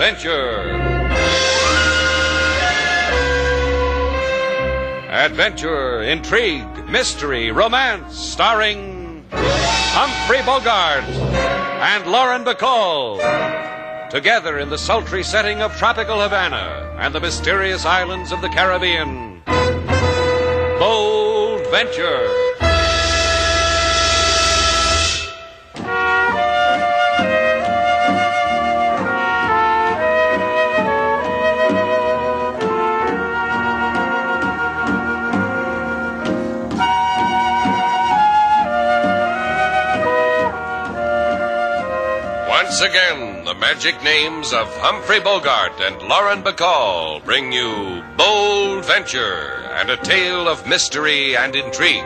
Venture. Adventure, intrigue, mystery, romance, starring Humphrey Bogart and Lauren Bacall. Together in the sultry setting of tropical Havana and the mysterious islands of the Caribbean. Bold Venture. Once again, the magic names of Humphrey Bogart and Lauren Bacall bring you Bold Venture and a tale of mystery and intrigue.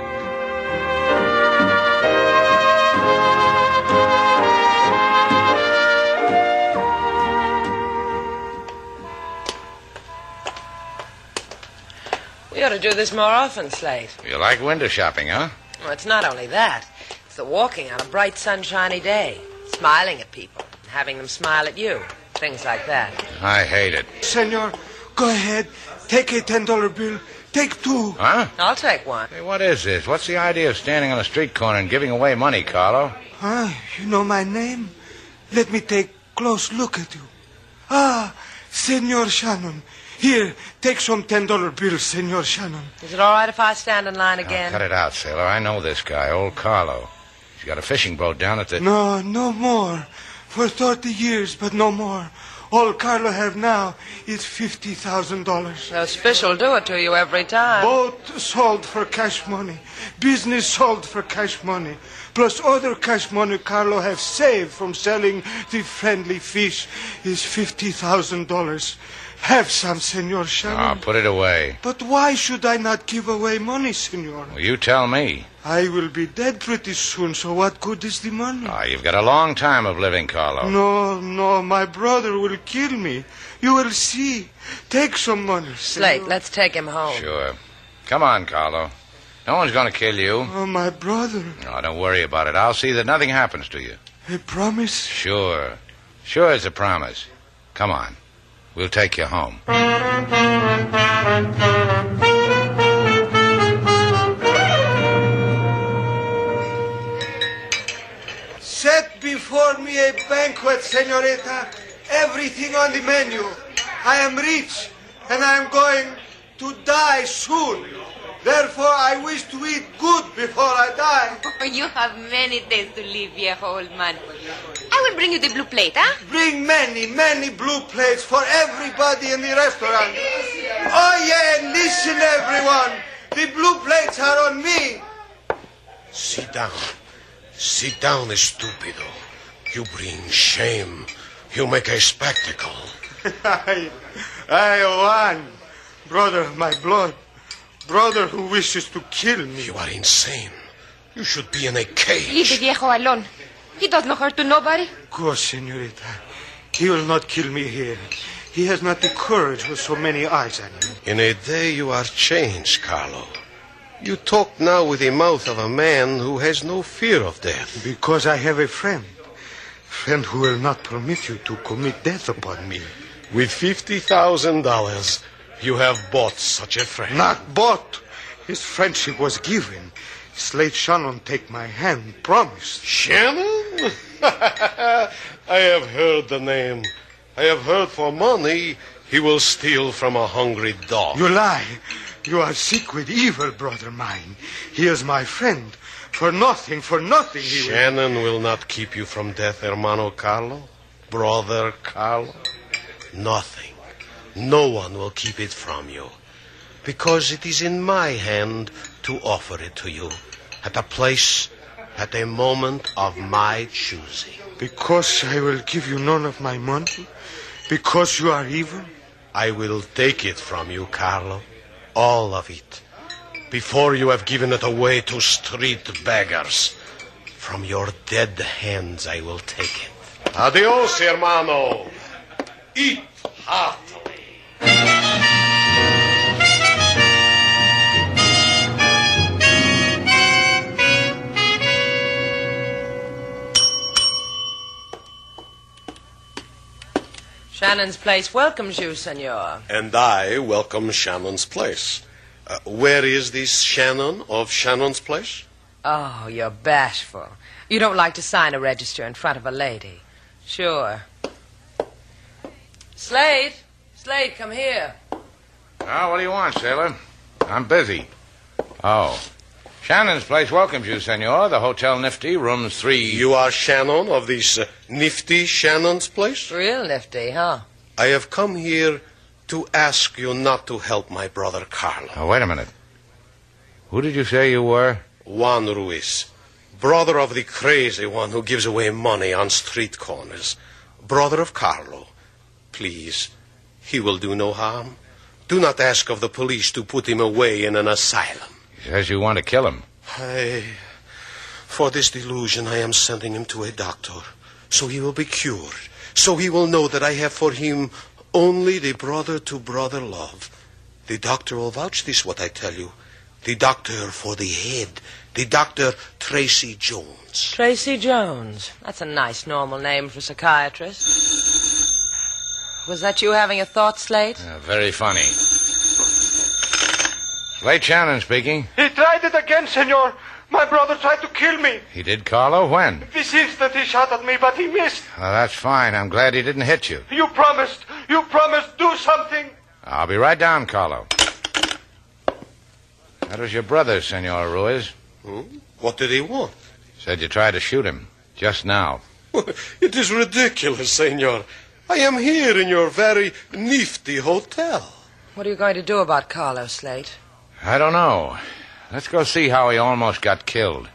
We ought to do this more often, Slate. You like window shopping, huh? Well, it's not only that. It's the walking on a bright, sunshiny day. Smiling at people, having them smile at you, things like that. I hate it. Senor, go ahead. Take a $10 bill. Take two. Huh? I'll take one. Hey, what is this? What's the idea of standing on a street corner and giving away money, Carlo? You know my name? Let me take close look at you. Ah, Senor Shannon. Here, take some $10 bills, Senor Shannon. Is it all right if I stand in line again? Cut it out, sailor. I know this guy, old Carlo. He's got a fishing boat down at the... No more. For 30 years, but no more. All Carlo have now is $50,000. Those fish will do it to you every time. Boat sold for cash money. Business sold for cash money. Plus other cash money Carlo have saved from selling the friendly fish is $50,000. Have some, Senor Shannon. Put it away. But why should I not give away money, Senor? Well, you tell me. I will be dead pretty soon, so what good is the money? You've got a long time of living, Carlo. No, my brother will kill me. You will see. Take some money, Slate, Senor. let's take him home. Sure. Come on, Carlo. No one's going to kill you. Oh, my brother. No, don't worry about it. I'll see that nothing happens to you. A promise? Sure. Sure, it's a promise. Come on. We'll take you home. Set before me a banquet, senorita. Everything on the menu. I am rich, and I am going to die soon. Therefore, I wish to eat good before I die. You have many days to live, viejo old man. I will bring you the blue plate, huh? Bring many blue plates for everybody in the restaurant. Oh, yeah, listen, everyone. The blue plates are on me. Sit down. Sit down, estupido. You bring shame. You make a spectacle. I won. Brother of my blood. Brother who wishes to kill me. You are insane. You should be in a cage. Leave the viejo alone. He does no hurt to nobody. Go, senorita. He will not kill me here. He has not the courage with so many eyes on him. In a day you are changed, Carlo. You talk now with the mouth of a man who has no fear of death. Because I have a friend. Friend who will not permit you to commit death upon me. With $50,000, you have bought such a friend. Not bought. His friendship was given. Slate Shannon take my hand, promised. Shannon? I have heard the name. I have heard for money he will steal from a hungry dog. You lie. You are sick with evil, brother mine. He is my friend. For nothing he will... Shannon will not keep you from death, hermano Carlo. Brother Carlo. Nothing. No one will keep it from you. Because it is in my hand to offer it to you. At a place, at a moment of my choosing. Because I will give you none of my money? Because you are evil? I will take it from you, Carlo. All of it. Before you have given it away to street beggars. From your dead hands I will take it. Adios, hermano. Eat heartily. Shannon's place welcomes you, senor. And I welcome Shannon's Place. Where is this Shannon of Shannon's Place? Oh, you're bashful. You don't like to sign a register in front of a lady. Sure. Slade, come here. Oh, what do you want, sailor? I'm busy. Oh. Shannon's Place welcomes you, senor. The Hotel Nifty, rooms 3... You are Shannon of this nifty Shannon's Place? Real nifty, huh? I have come here to ask you not to help my brother Carlo. Oh, wait a minute. Who did you say you were? Juan Ruiz, brother of the crazy one who gives away money on street corners. Brother of Carlo. Please, he will do no harm. Do not ask of the police to put him away in an asylum. He says you want to kill him. For this delusion, I am sending him to a doctor, so he will be cured, so he will know that I have for him only the brother-to-brother love. The doctor will vouch this, what I tell you. The doctor for the head, the Dr. Tracy Jones. Tracy Jones. That's a nice, normal name for a psychiatrist. Was that you having a thought, Slate? Very funny. Slate Shannon speaking. He tried it again, senor. My brother tried to kill me. He did, Carlo? When? This instant he shot at me, but he missed. Oh, that's fine. I'm glad he didn't hit you. You promised. Do something. I'll be right down, Carlo. That was your brother, Senor Ruiz. What did he want? Said you tried to shoot him just now. It is ridiculous, senor. I am here in your very nifty hotel. What are you going to do about Carlo, Slate? I don't know. Let's go see how he almost got killed.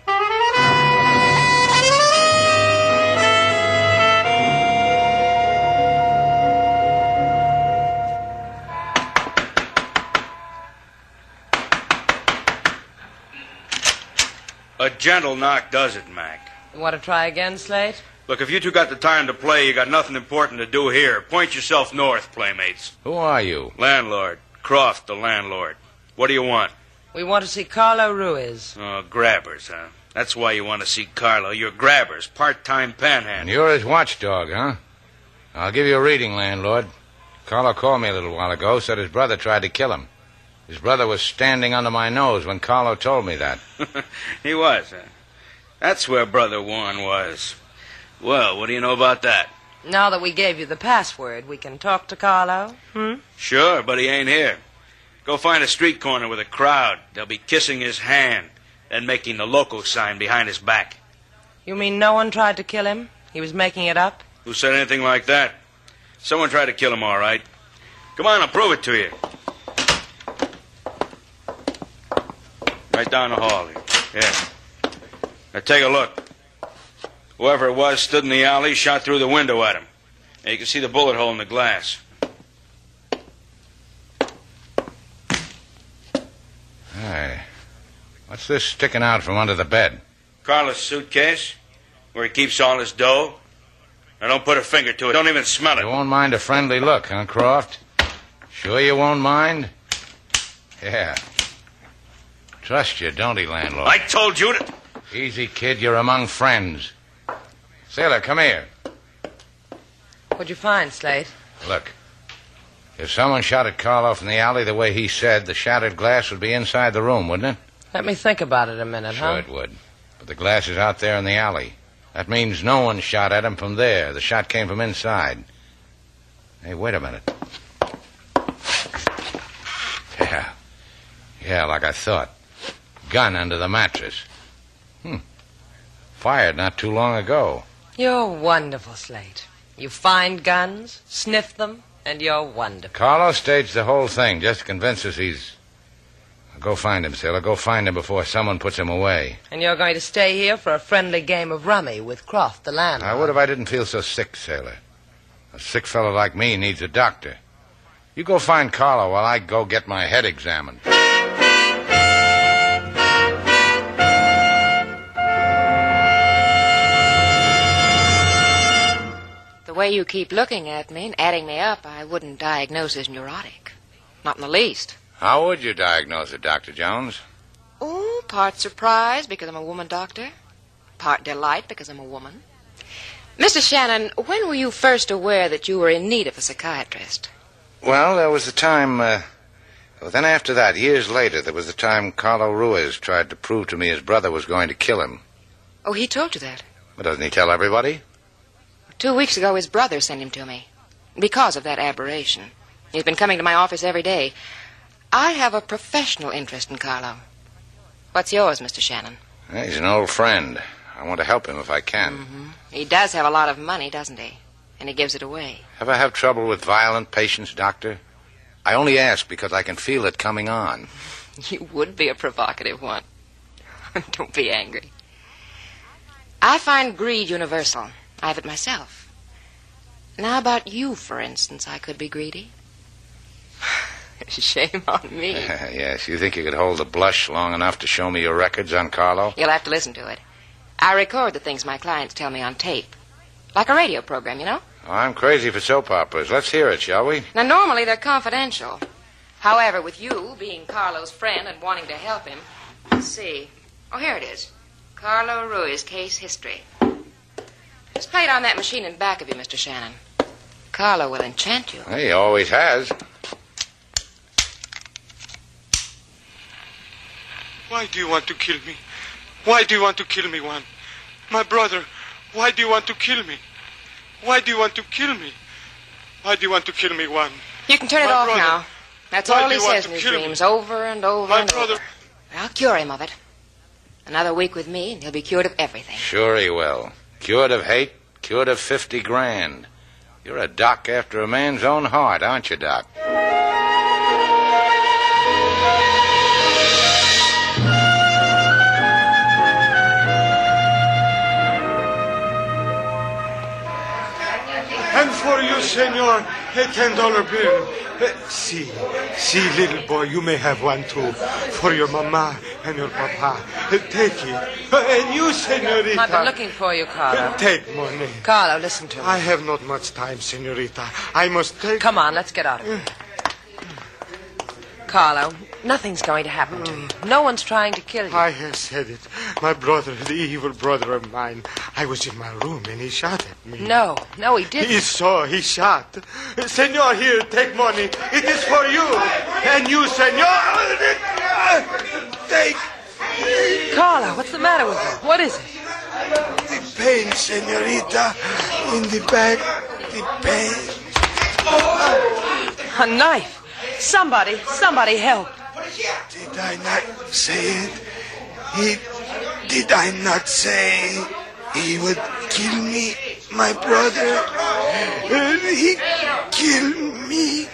A gentle knock does it, Mac. You want to try again, Slate? Look, if you two got the time to play, you got nothing important to do here. Point yourself north, playmates. Who are you? Landlord. Croft, the landlord. What do you want? We want to see Carlo Ruiz. Oh, grabbers, huh? That's why you want to see Carlo. You're grabbers, part-time panhandlers. And you're his watchdog, huh? I'll give you a reading, landlord. Carlo called me a little while ago, said his brother tried to kill him. His brother was standing under my nose when Carlo told me that. He was, huh? That's where Brother Juan was. Well, what do you know about that? Now that we gave you the password, we can talk to Carlo? Sure, but he ain't here. Go find a street corner with a crowd. They'll be kissing his hand and making the loco sign behind his back. You mean no one tried to kill him? He was making it up? Who said anything like that? Someone tried to kill him, all right. Come on, I'll prove it to you. Right down the hall here. Yeah. Now take a look. Whoever it was stood in the alley, shot through the window at him. Now you can see the bullet hole in the glass. Hey, what's this sticking out from under the bed? Carlos' suitcase, where he keeps all his dough. Now don't put a finger to it. Don't even smell You it. won't mind a friendly look, huh, Croft? Sure you won't mind? Yeah. Trust you, don't he, landlord? I told you to... Easy, kid. You're among friends. Sailor, come here. What'd you find, Slate? Look. If someone shot at Carlo from the alley the way he said, the shattered glass would be inside the room, wouldn't it? Let me think about it a minute, Sure huh? it would. But the glass is out there in the alley. That means no one shot at him from there. The shot came from inside. Hey, wait a minute. Yeah, like I thought. Gun under the mattress. Fired not too long ago. You're wonderful, Slate. You find guns, sniff them, and you're wonderful. Carlo staged the whole thing just to convince us he's... Go find him, sailor. Go find him before someone puts him away. And you're going to stay here for a friendly game of rummy with Croft, the landlord. I would if I didn't feel so sick, sailor. A sick fellow like me needs a doctor. You go find Carlo while I go get my head examined. The way you keep looking at me and adding me up, I wouldn't diagnose as neurotic. Not in the least. How would you diagnose it, Dr. Jones? Oh, part surprise because I'm a woman doctor. Part delight because I'm a woman. Mr. Shannon, when were you first aware that you were in need of a psychiatrist? Well, there was the time... then after that, years later, there was the time Carlo Ruiz tried to prove to me his brother was going to kill him. Oh, he told you that? But doesn't he tell everybody? 2 weeks ago, his brother sent him to me. Because of that aberration. He's been coming to my office every day. I have a professional interest in Carlo. What's yours, Mr. Shannon? He's an old friend. I want to help him if I can. Mm-hmm. He does have a lot of money, doesn't he? And he gives it away. Ever have trouble with violent patients, Doctor? I only ask because I can feel it coming on. You would be a provocative one. Don't be angry. I find greed universal. I have it myself. Now about you, for instance, I could be greedy. Shame on me. Yes, you think you could hold the blush long enough to show me your records on Carlo? You'll have to listen to it. I record the things my clients tell me on tape. Like a radio program, you know? Oh, I'm crazy for soap operas. Let's hear it, shall we? Now, normally they're confidential. However, with you being Carlo's friend and wanting to help him... Let's see. Oh, here it is. Carlo Ruiz case history. Just play it on that machine in back of you, Mr. Shannon. Carlo will enchant you. He always has. Why do you want to kill me? Why do you want to kill me, Juan? My brother, why do you want to kill me? Why do you want to kill me? Why do you want to kill me, Juan? You can turn it off now. That's all he says in his kill me? dreams, over and over My and brother. over. I'll cure him of it. Another week with me, and he'll be cured of everything. Sure he will. Cured of hate, cured of 50 grand. You're a doc after a man's own heart, aren't you, Doc? And for you, senor, a $10 bill. See, little boy, you may have one too. For your mama and your papa. Take it. And you, senorita. I've been looking for you, Carlo. Take money. Carlo, listen to me. I have not much time, senorita. I must take... Come on, let's get out of here. Carlo, nothing's going to happen to you. No one's trying to kill you. I have said it. My brother, the evil brother of mine. I was in my room and he shot at me. No, he didn't. He shot. Senor, here, take money. It is for you. And you, senor. Take. Carlo, what's the matter with you? What is it? The pain, senorita. In the back, the pain. A knife. Somebody help. Did I not say it? Did I not say he would kill me, my brother? He killed me.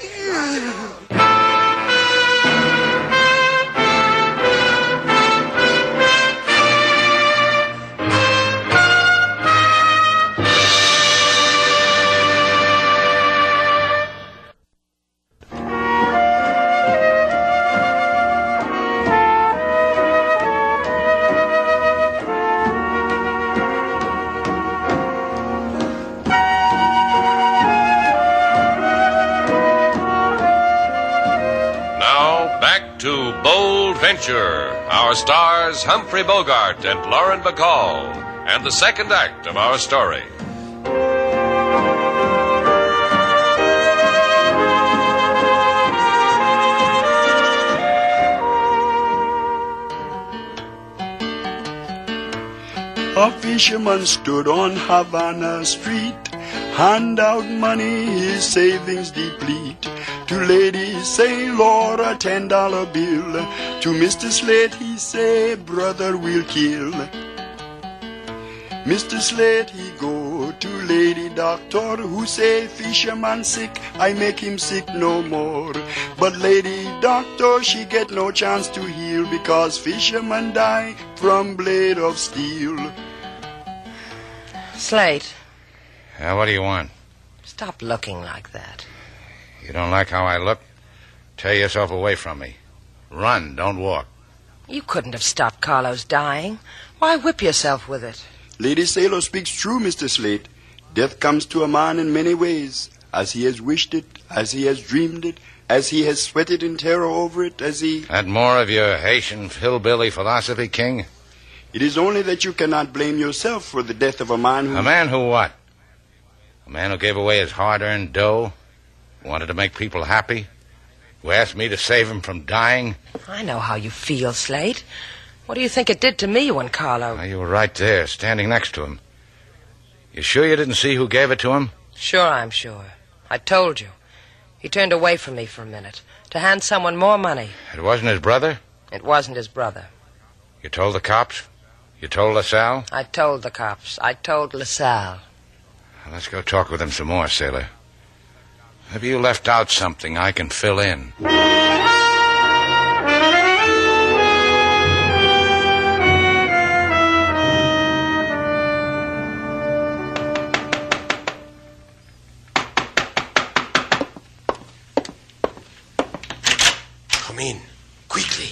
Our stars Humphrey Bogart and Lauren Bacall, and the second act of our story. A fisherman stood on Havana Street, hand out money, his savings deplete. To lady say, Lord, a $10 bill. To Mr. Slate he say, brother will kill. Mr. Slate he go to lady doctor, who say, fisherman sick, I make him sick no more. But lady doctor, she get no chance to heal, because fisherman die from blade of steel. Slate. What do you want? Stop looking like that. You don't like how I look? Tear yourself away from me. Run, don't walk. You couldn't have stopped Carlo's dying. Why whip yourself with it? Lady Sailor speaks true, Mr. Slate. Death comes to a man in many ways, as he has wished it, as he has dreamed it, as he has sweated in terror over it, as he... That more of your Haitian hillbilly philosophy, King? It is only that you cannot blame yourself for the death of a man who... A man who what? A man who gave away his hard-earned dough, who wanted to make people happy, who asked me to save him from dying. I know how you feel, Slate. What do you think it did to me when Carlo... Well, you were right there, standing next to him. You sure you didn't see who gave it to him? Sure, I'm sure. I told you. He turned away from me for a minute to hand someone more money. It wasn't his brother? It wasn't his brother. You told the cops? You told LaSalle? I told the cops. I told LaSalle. Well, let's go talk with him some more, sailor. Maybe you left out something I can fill in. Come in, quickly.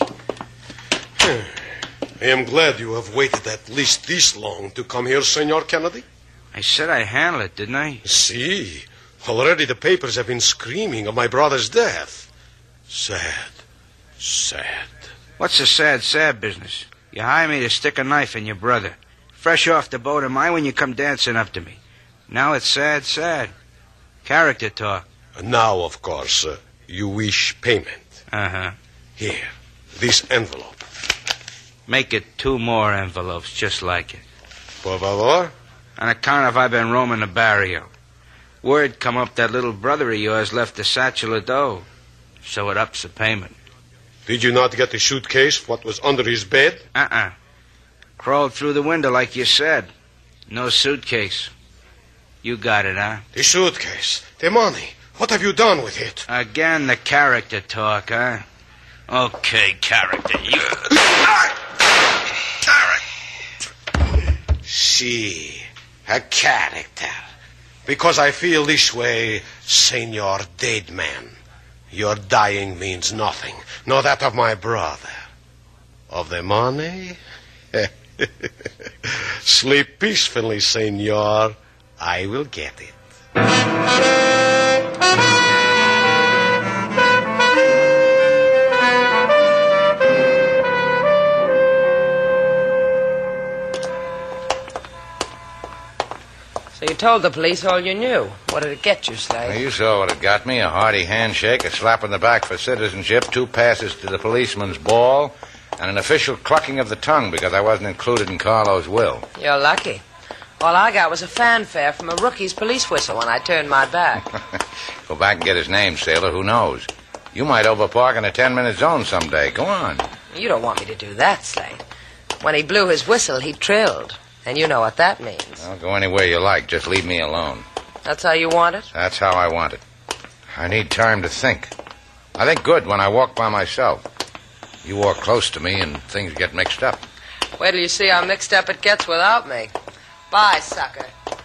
I am glad you have waited at least this long to come here, Senor Kennedy. I said I'd handle it, didn't I? See, already the papers have been screaming of my brother's death. Sad, sad. What's the sad business? You hire me to stick a knife in your brother. Fresh off the boat am I when you come dancing up to me. Now it's sad. Character talk. And now, of course, you wish payment. Uh-huh. Here, this envelope. Make it 2 more envelopes just like it. Por favor? On account of I've been roaming the barrio. Word come up that little brother of yours left a satchel of dough. So it ups the payment. Did you not get the suitcase, what was under his bed? Crawled through the window like you said. No suitcase. You got it, huh? The suitcase. The money. What have you done with it? Again, the character talk, huh? Okay, character. You... See, a character. Because I feel this way, Senor Dead Man. Your dying means nothing. Nor that of my brother. Of the money? Sleep peacefully, Senor. I will get it. So you told the police all you knew. What did it get you, Slade? Well, you saw what it got me. A hearty handshake, a slap on the back for citizenship, 2 passes to the policeman's ball, and an official clucking of the tongue because I wasn't included in Carlo's will. You're lucky. All I got was a fanfare from a rookie's police whistle when I turned my back. Go back and get his name, sailor. Who knows? You might overpark in a 10-minute zone someday. Go on. You don't want me to do that, Slade. When he blew his whistle, he trilled. And you know what that means. I'll go anywhere you like. Just leave me alone. That's how you want it? That's how I want it. I need time to think. I think good when I walk by myself. You walk close to me and things get mixed up. Wait till you see how mixed up it gets without me. Bye, sucker.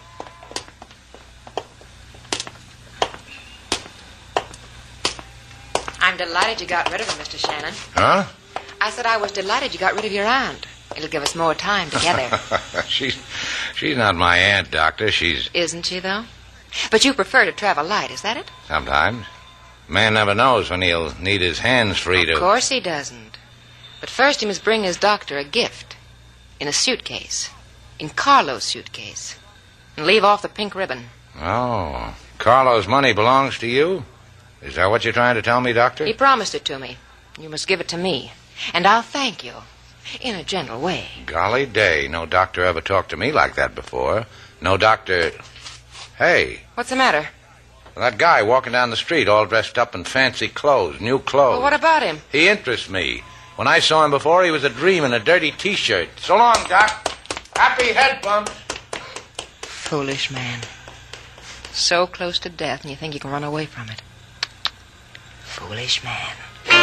I'm delighted you got rid of her, Mr. Shannon. Huh? I said I was delighted you got rid of your aunt. It'll give us more time together. She's not my aunt, Doctor. She's... Isn't she, though? But you prefer to travel light, is that it? Sometimes. A man never knows when he'll need his hands free to... Of course he doesn't. But first he must bring his doctor a gift. In a suitcase. In Carlo's suitcase. And leave off the pink ribbon. Oh. Carlo's money belongs to you? Is that what you're trying to tell me, Doctor? He promised it to me. You must give it to me. And I'll thank you. In a gentle way. Golly day. No doctor ever talked to me like that before. No doctor... Hey. What's the matter? That guy walking down the street all dressed up in fancy clothes, new clothes. Well, what about him? He interests me. When I saw him before, he was a dream in a dirty T-shirt. So long, Doc. Happy head bumps. Foolish man. So close to death and you think you can run away from it. Foolish man.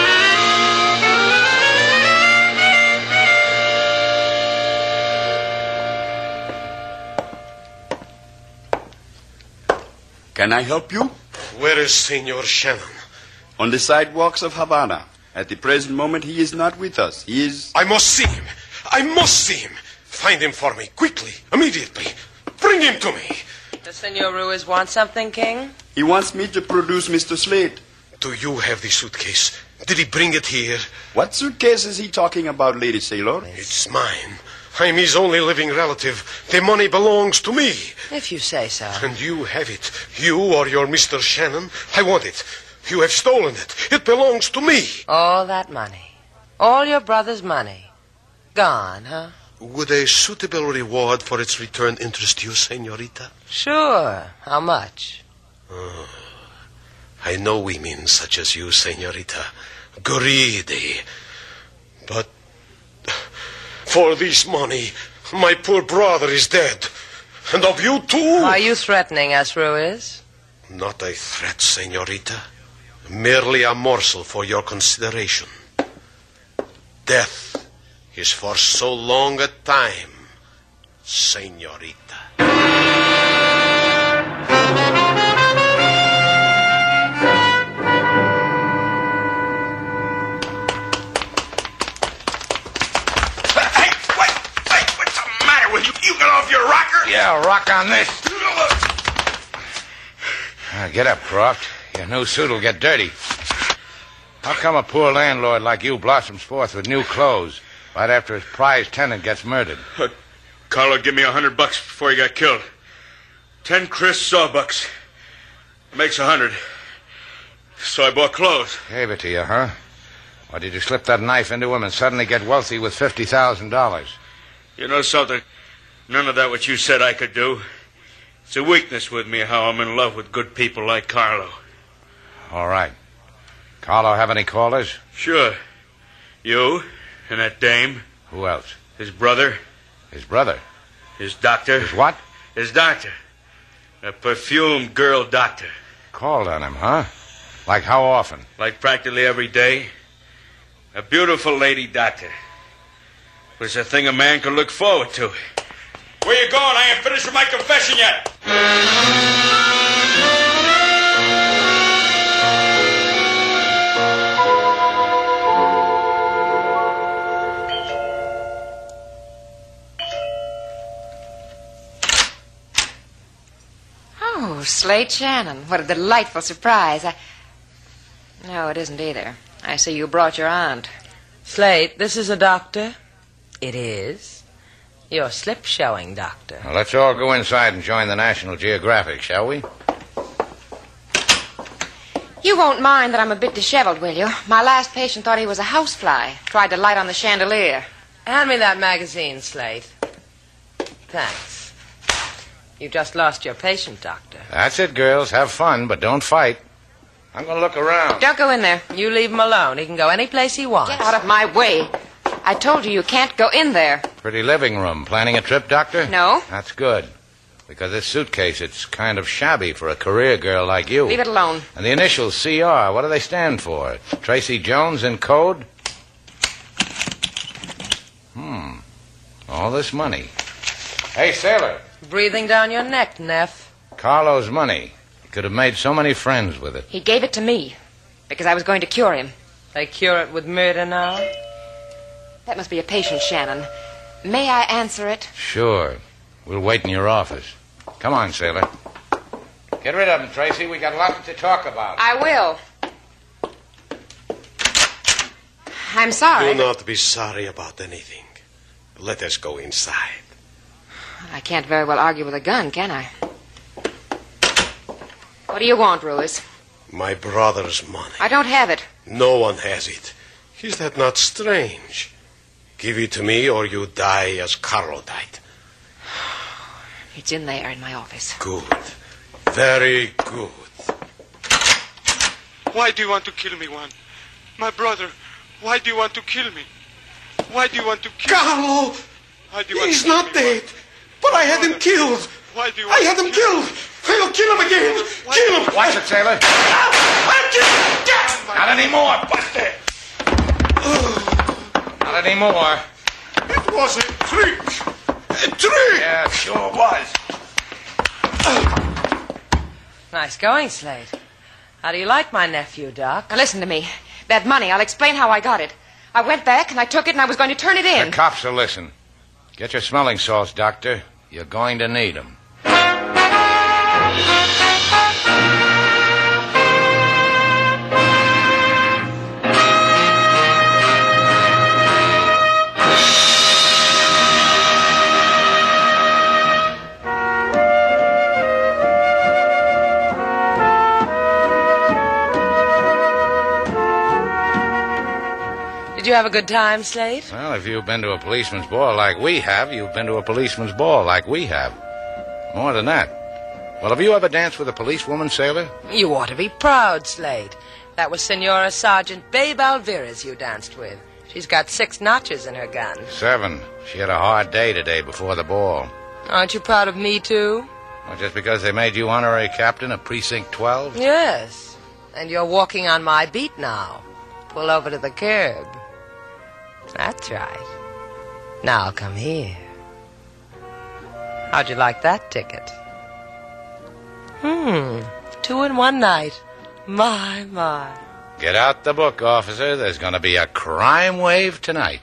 Can I help you? Where is Senor Shannon? On the sidewalks of Havana. At the present moment, he is not with us. He is... I must see him. I must see him. Find him for me, quickly, immediately. Bring him to me. Does Senor Ruiz want something, King? He wants me to produce Mr. Slade. Do you have the suitcase? Did he bring it here? What suitcase is he talking about, Lady Sailor? It's mine. I'm his only living relative. The money belongs to me. If you say so. And you have it. You or your Mr. Shannon. I want it. You have stolen it. It belongs to me. All that money. All your brother's money. Gone, huh? Would a suitable reward for its return interest you, senorita? Sure. How much? I know women such as you, senorita. Greedy. But for this money, my poor brother is dead. And of you too. Are you threatening us, Ruiz? Not a threat, senorita. Merely a morsel for your consideration. Death is for so long a time, senorita. Yeah, rock on this. Get up, Croft. Your new suit will get dirty. How come a poor landlord like you blossoms forth with new clothes right after his prize tenant gets murdered? Carlo gave me $100 before he got killed. 10 crisp sawbucks. Makes 100. So I bought clothes. Gave it to you, huh? Or did you slip that knife into him and suddenly get wealthy with $50,000? You know something? None of that what you said I could do. It's a weakness with me how I'm in love with good people like Carlo. All right. Carlo have any callers? Sure. You and that dame. Who else? His brother. His brother? His doctor. His what? His doctor. A perfumed girl doctor. Called on him, huh? Like how often? Like practically every day. A beautiful lady doctor. It's a thing a man can look forward to. Where you going? I ain't finished with my confession yet. Oh, Slate Shannon. What a delightful surprise. No, it isn't either. I see you brought your aunt. Slate, this is a doctor? It is. Your slip showing, Doctor. Well, let's all go inside and join the National Geographic, shall we? You won't mind that I'm a bit disheveled, will you? My last patient thought he was a housefly. Tried to light on the chandelier. Hand me that magazine, Slate. Thanks. You just lost your patient, Doctor. That's it, girls. Have fun, but don't fight. I'm going to look around. Don't go in there. You leave him alone. He can go any place he wants. Get out of my way. I told you can't go in there. Pretty living room. Planning a trip, Doctor? No. That's good. Because this suitcase, it's kind of shabby for a career girl like you. Leave it alone. And the initials CR, what do they stand for? Tracy Jones in code? All this money. Hey, sailor. Breathing down your neck, Neff. Carlo's money. He could have made so many friends with it. He gave it to me because I was going to cure him. They cure it with murder now? That must be a patient, Shannon. May I answer it? Sure. We'll wait in your office. Come on, sailor. Get rid of him, Tracy. We got lots to talk about. I will. I'm sorry. Do not be sorry about anything. Let us go inside. I can't very well argue with a gun, can I? What do you want, Ruiz? My brother's money. I don't have it. No one has it. Is that not strange? Give it to me or you die as Carlo died. It's in there in my office. Good. Very good. Why do you want to kill me, Juan? My brother, why do you want to kill me? Why do you want to kill Carlo! Why do you want He's to kill not me, dead. But I had him killed. Why do you want I had him killed. I'll kill him again. Kill him. Watch it, sailor. I'll kill him. Yes. Not anymore, Buster. Not anymore. It was a trick. A trick. Yeah, it sure was. Nice going, Slate. How do you like my nephew, Doc? Now listen to me. That money, I'll explain how I got it. I went back and I took it and I was going to turn it in. The cops will listen. Get your smelling salts, Doctor. You're going to need them. you have a good time, Slade? Well, if you've been to a policeman's ball like we have, you've been to a policeman's ball like we have. More than that. Well, have you ever danced with a policewoman, sailor? You ought to be proud, Slade. That was Senora Sergeant Babe Alvarez you danced with. She's got 6 notches in her gun. 7. She had a hard day today before the ball. Aren't you proud of me, too? Well, just because they made you honorary captain of Precinct 12? Yes. And you're walking on my beat now. Pull over to the curb. That's right. Now come here. How'd you like that ticket? 2 in one night. My, my. Get out the book, officer. There's going to be a crime wave tonight.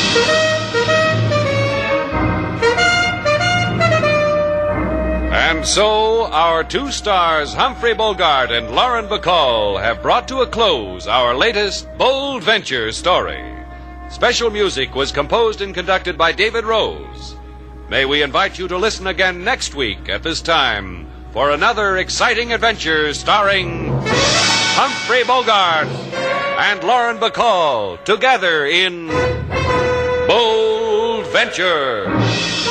And so, our 2 stars, Humphrey Bogart and Lauren Bacall, have brought to a close our latest Bold Venture story. Special music was composed and conducted by David Rose. May we invite you to listen again next week at this time for another exciting adventure starring Humphrey Bogart and Lauren Bacall together in Bold Venture.